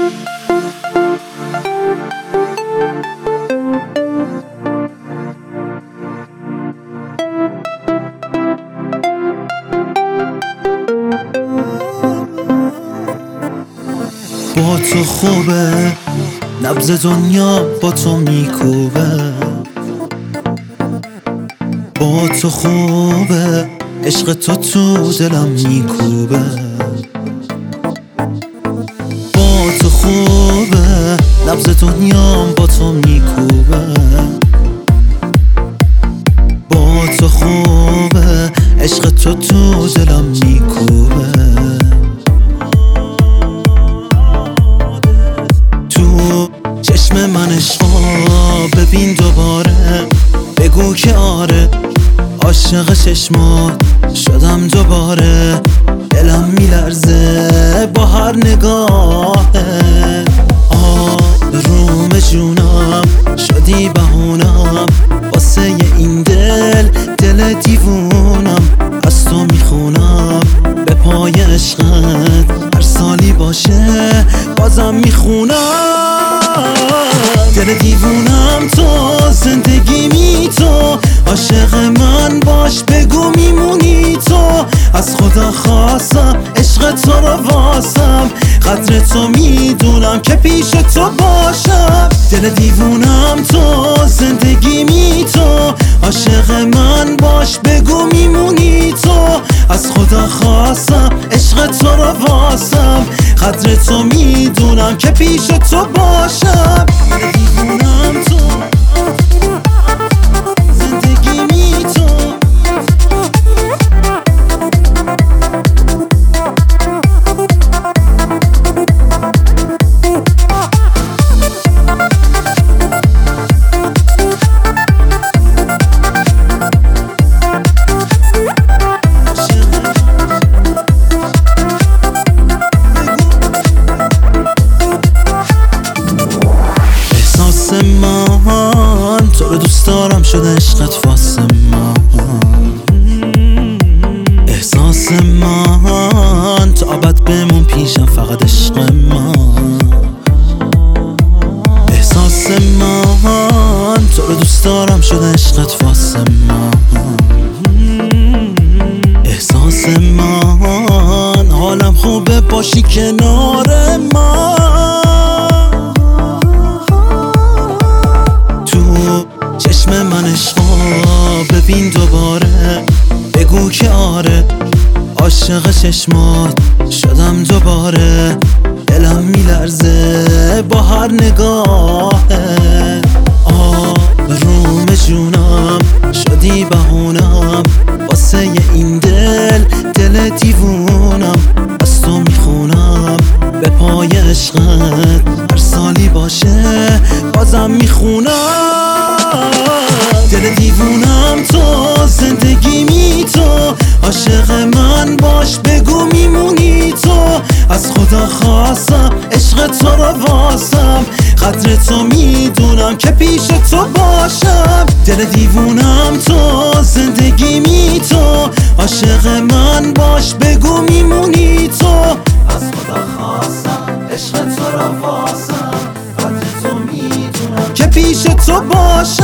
با تو خوبه، نبض دنیا با تو میکوبه. با تو خوبه، عشق تو دلم میکوبه. با تو خوبه، نبض دنیا با تو میکوبه. با تو خوبه، عشق تو دلم میکوبه. چشم من عشقا ببین دوباره، بگو که آره، عاشق چشمات شدم دوباره. دلم میلرزه با هر نگاهه، آروم جونم شدی بهونم. واسه این دل دیوونم، از تو میخونم به پای عشقت. هر سالی باشه بازم میخونم. دل دیوونم تو، زندگی تو، عاشق من باش بگو میمونی تو. از خدا خواستم عشق تو رو واسم، قدر تو میدونم که پیش تو باشم. دل دیوونم تو، زندگی تو، عاشق من باش بگو میمونی تو. از خدا خواستم عشق تو رو واسم، قدر تو میدونم که پیش تو باشم. دل دیوونم تو، زندگی تو. من تو رو دوست دارم، شده عشقت واسه من. احساس من تا ابد بمون پیشم، فقط عشق من. احساس من تو رو دوست دارم، شده عشقت واسه من. احساس من حالم خوبه باشی کنار من. چشم من عشقا ببین دوباره، بگو که آره، عاشق چشمات شدم دوباره. دلم میلرزه با هر نگاهه، آروم جونم شدی بهونم. واسه این دل دیوونم، از تو میخونم به پای عشقت. هر سالی باشه بازم میخونم. دل دیوونم تو، زندگی تو، عاشق من باش بگو میمونی تو. از خدا خواستم عشق تو رو واسم، قدر تو میدونم که پیش تو باشم. دل دیوونم تو، زندگی تو، عاشق من باش بگو میمونی تو. از خدا خواستم عشق تو رو واسم، قدر تو میدونم که پیش تو باشم.